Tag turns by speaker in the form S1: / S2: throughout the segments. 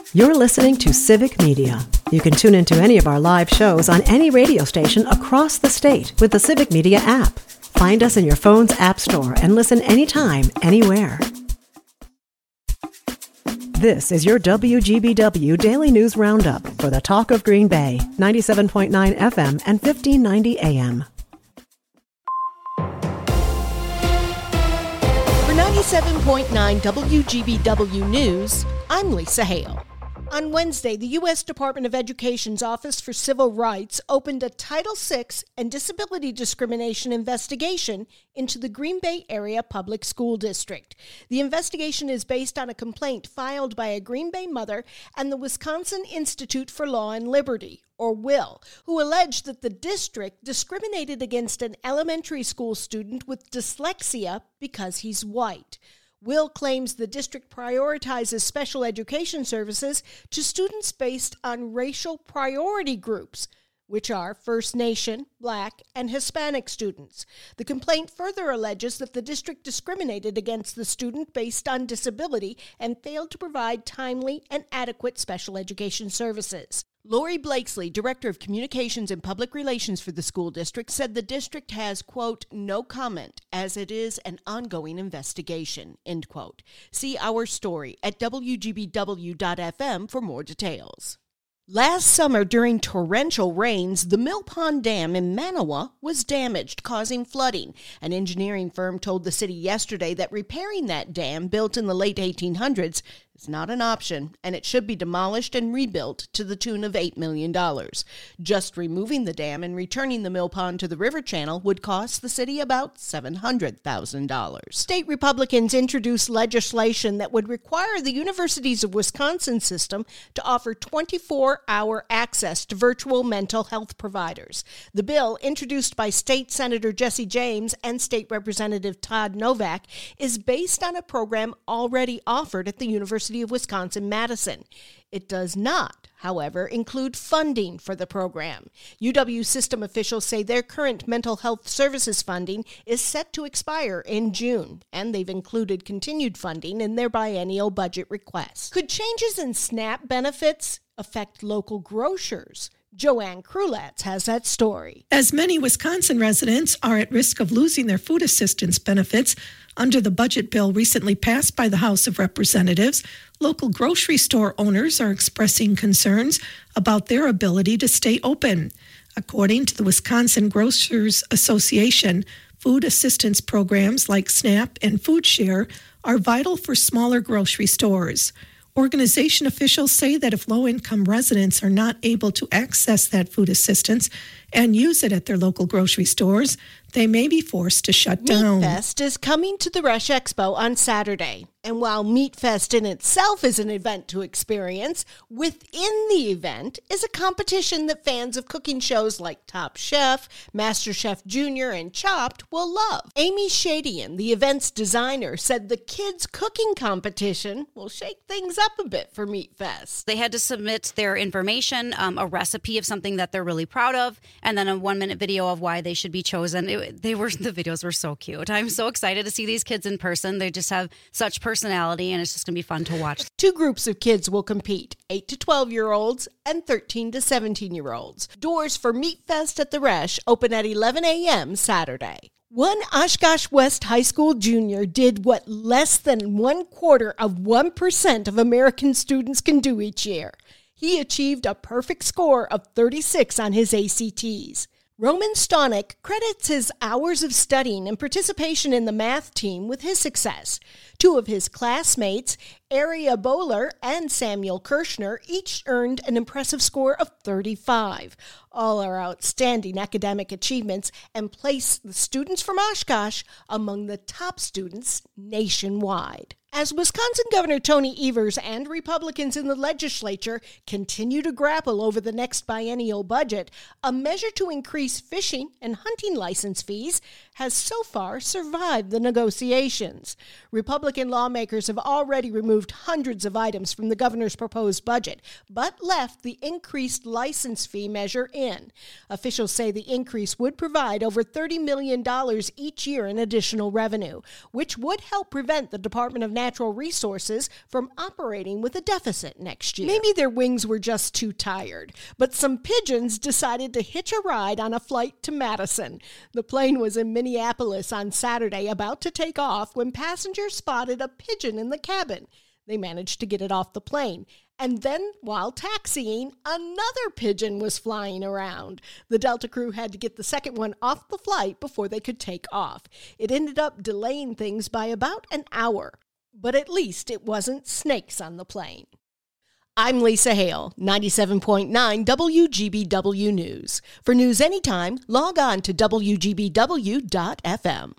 S1: You're listening to Civic Media. You can tune into any of our live shows on any radio station across the state with the Civic Media app. Find us in your phone's app store and listen anytime, anywhere. This is your WGBW Daily News Roundup for the Talk of Green Bay, 97.9 FM and 1590 AM.
S2: For 97.9 WGBW News, I'm Lisa Hale. On Wednesday, the U.S. Department of Education's Office for Civil Rights opened a Title VI and disability discrimination investigation into the Green Bay Area Public School District. The investigation is based on a complaint filed by a Green Bay mother and the Wisconsin Institute for Law and Liberty, or WILL, who alleged that the district discriminated against an elementary school student with dyslexia because he's white. WILL claims the district prioritizes special education services to students based on racial priority groups, which are First Nation, Black, and Hispanic students. The complaint further alleges that the district discriminated against the student based on disability and failed to provide timely and adequate special education services. Lori Blakesley, Director of Communications and Public Relations for the school district, said the district has, quote, no comment as it is an ongoing investigation, end quote. See our story at WGBW.FM for more details. Last summer, during torrential rains, the Mill Pond Dam in Manawa was damaged, causing flooding. An engineering firm told the city yesterday that repairing that dam, built in the late 1800s, is not an option, and it should be demolished and rebuilt to the tune of $8 million. Just removing the dam and returning the Mill Pond to the river channel would cost the city about $700,000. State Republicans introduced legislation that would require the Universities of Wisconsin system to offer 24-hour access to virtual mental health providers. The bill, introduced by State Senator Jesse James and State Representative Todd Novak, is based on a program already offered at the University of Wisconsin-Madison. It does not, however, include funding for the program. UW system officials say their current mental health services funding is set to expire in June, and they've included continued funding in their biennial budget request. Could changes in SNAP benefits affect local grocers? Joanne Krulatz has that story.
S3: As many Wisconsin residents are at risk of losing their food assistance benefits under the budget bill recently passed by the House of Representatives, local grocery store owners are expressing concerns about their ability to stay open. According to the Wisconsin Grocers Association, food assistance programs like SNAP and Food Share are vital for smaller grocery stores. Organization officials say that if low-income residents are not able to access that food assistance and use it at their local grocery stores, they may be forced to shut down.
S2: Meatfest is coming to the Rush Expo on Saturday. And while Meatfest in itself is an event to experience, within the event is a competition that fans of cooking shows like Top Chef, MasterChef Junior, and Chopped will love. Amy Shadian, the event's designer, said the kids' cooking competition will shake things up a bit for Meatfest.
S4: They had to submit their information, a recipe of something that they're really proud of, and then a 1-minute video of why they should be chosen. The videos were so cute. I'm so excited to see these kids in person. They just have such personality, and it's just going to be fun to watch.
S2: 2 groups of kids will compete, 8 to 12-year-olds and 13 to 17-year-olds. Doors for Meatfest at the Resch open at 11 a.m. Saturday. One Oshkosh West High School junior did what less than 0.25% of American students can do each year. He achieved a perfect score of 36 on his ACTs. Roman Stonick credits his hours of studying and participation in the math team with his success. 2 of his classmates, Aria Bowler and Samuel Kirshner, each earned an impressive score of 35. All are outstanding academic achievements and place the students from Oshkosh among the top students nationwide. As Wisconsin Governor Tony Evers and Republicans in the legislature continue to grapple over the next biennial budget, a measure to increase fishing and hunting license fees has so far survived the negotiations. Republican lawmakers have already removed hundreds of items from the governor's proposed budget, but left the increased license fee measure in. Officials say the increase would provide over $30 million each year in additional revenue, which would help prevent the Department of natural resources from operating with a deficit next year. Maybe their wings were just too tired, but some pigeons decided to hitch a ride on a flight to Madison. The plane was in Minneapolis on Saturday, about to take off, when passengers spotted a pigeon in the cabin. They managed to get it off the plane. And then, while taxiing, another pigeon was flying around. The Delta crew had to get the second one off the flight before they could take off. It ended up delaying things by about an hour. But at least it wasn't snakes on the plane. I'm Lisa Hale, 97.9 WGBW News. For news anytime, log on to WGBW.FM.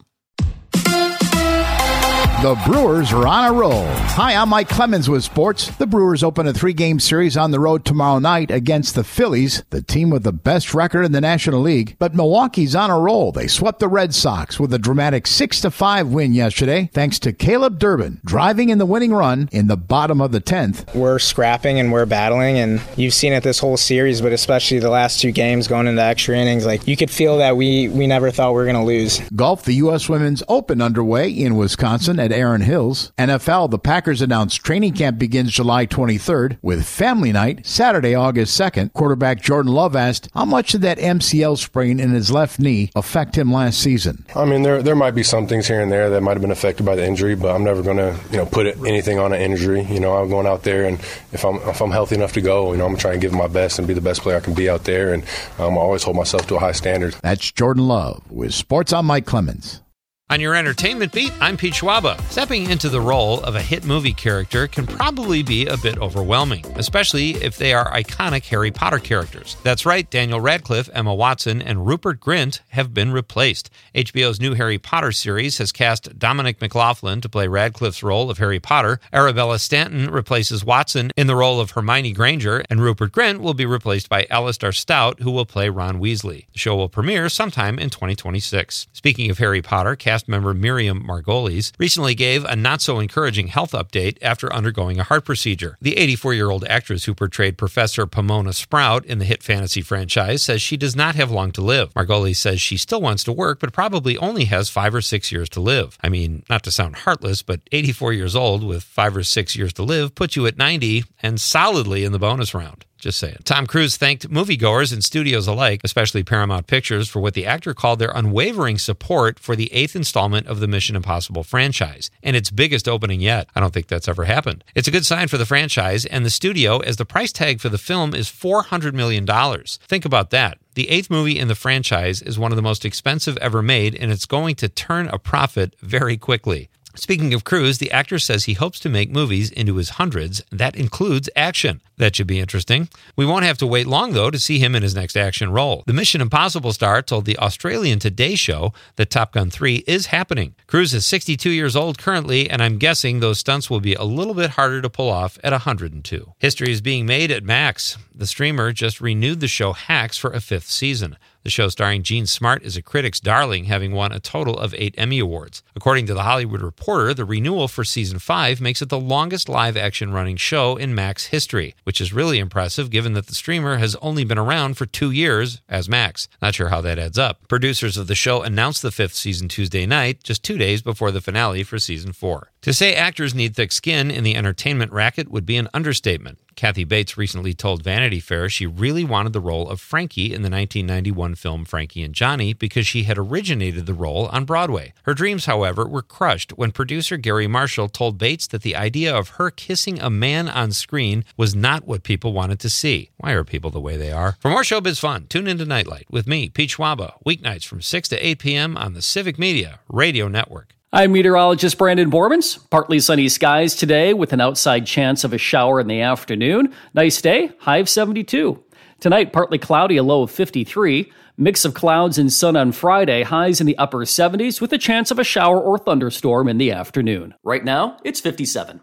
S5: The Brewers are on a roll. Hi, I'm Mike Clemens with sports. The Brewers open a 3-game series on the road tomorrow night against the Phillies, the team with the best record in the National League. But Milwaukee's on a roll. They swept the Red Sox with a dramatic 6-5 win yesterday, thanks to Caleb Durbin driving in the winning run in the bottom of the 10th.
S6: We're scrapping and we're battling, and you've seen it this whole series, but especially the last 2 games going into extra innings. Like, you could feel that we never thought we were going to lose.
S5: Golf, the U.S. Women's Open underway in Wisconsin at Erin Hills. NFL, the Packers announced training camp begins July 23rd with family night Saturday, August 2nd. Quarterback Jordan Love asked how much did that MCL sprain in his left knee affect him last season.
S7: I mean, there might be some things here and there that might have been affected by the injury, but I'm never going to put anything on an injury. I'm going out there, and if I'm healthy enough to go, I'm going to try and give my best and be the best player I can be out there, and I always hold myself to a high standard.
S5: That's Jordan Love with Sports. I'm Mike Clemens.
S8: On your entertainment beat, I'm Pete Schwaba. Stepping into the role of a hit movie character can probably be a bit overwhelming, especially if they are iconic Harry Potter characters. That's right, Daniel Radcliffe, Emma Watson, and Rupert Grint have been replaced. HBO's new Harry Potter series has cast Dominic McLaughlin to play Radcliffe's role of Harry Potter. Arabella Stanton replaces Watson in the role of Hermione Granger, and Rupert Grint will be replaced by Alistair Stout, who will play Ron Weasley. The show will premiere sometime in 2026. Speaking of Harry Potter, cast member Miriam Margolyes recently gave a not-so-encouraging health update after undergoing a heart procedure. The 84-year-old actress who portrayed Professor Pomona Sprout in the hit fantasy franchise says she does not have long to live. Margolyes says she still wants to work, but probably only has 5 or 6 years to live. I mean, not to sound heartless, but 84 years old with 5 or 6 years to live puts you at 90 and solidly in the bonus round. Just saying. Tom Cruise thanked moviegoers and studios alike, especially Paramount Pictures, for what the actor called their unwavering support for the 8th installment of the Mission Impossible franchise, and its biggest opening yet. I don't think that's ever happened. It's a good sign for the franchise and the studio, as the price tag for the film is $400 million. Think about that. The 8th movie in the franchise is one of the most expensive ever made, and it's going to turn a profit very quickly. Speaking of Cruise, the actor says he hopes to make movies into his hundreds. That includes action. That should be interesting. We won't have to wait long, though, to see him in his next action role. The Mission Impossible star told the Australian Today Show that Top Gun 3 is happening. Cruise is 62 years old currently, and I'm guessing those stunts will be a little bit harder to pull off at 102. History is being made at Max. The streamer just renewed the show Hacks for a 5th season. The show starring Gene Smart is a critic's darling, having won a total of 8 Emmy Awards. According to The Hollywood Reporter, the renewal for Season 5 makes it the longest live-action running show in Max history, which is really impressive given that the streamer has only been around for 2 years as Max. Not sure how that adds up. Producers of the show announced the 5th season Tuesday night, just 2 days before the finale for Season 4. To say actors need thick skin in the entertainment racket would be an understatement. Kathy Bates recently told Vanity Fair she really wanted the role of Frankie in the 1991 film Frankie and Johnny because she had originated the role on Broadway. Her dreams, however, were crushed when producer Gary Marshall told Bates that the idea of her kissing a man on screen was not what people wanted to see. Why are people the way they are? For more showbiz fun, tune into Nightlight with me, Pete Schwaba, weeknights from 6 to 8 p.m. on the Civic Media Radio Network.
S9: I'm meteorologist Brandon Bormans. Partly sunny skies today with an outside chance of a shower in the afternoon. Nice day, high of 72. Tonight, partly cloudy, a low of 53. Mix of clouds and sun on Friday, highs in the upper 70s with a chance of a shower or thunderstorm in the afternoon. Right now, it's 57.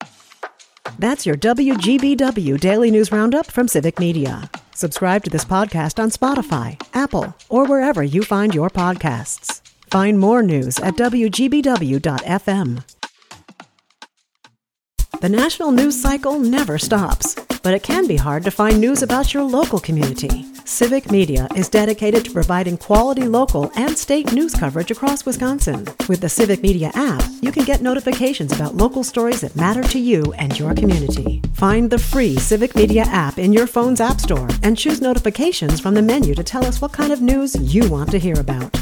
S1: That's your WGBW Daily News Roundup from Civic Media. Subscribe to this podcast on Spotify, Apple, or wherever you find your podcasts. Find more news at WGBW.FM. The national news cycle never stops, but it can be hard to find news about your local community. Civic Media is dedicated to providing quality local and state news coverage across Wisconsin. With the Civic Media app, you can get notifications about local stories that matter to you and your community. Find the free Civic Media app in your phone's app store and choose notifications from the menu to tell us what kind of news you want to hear about.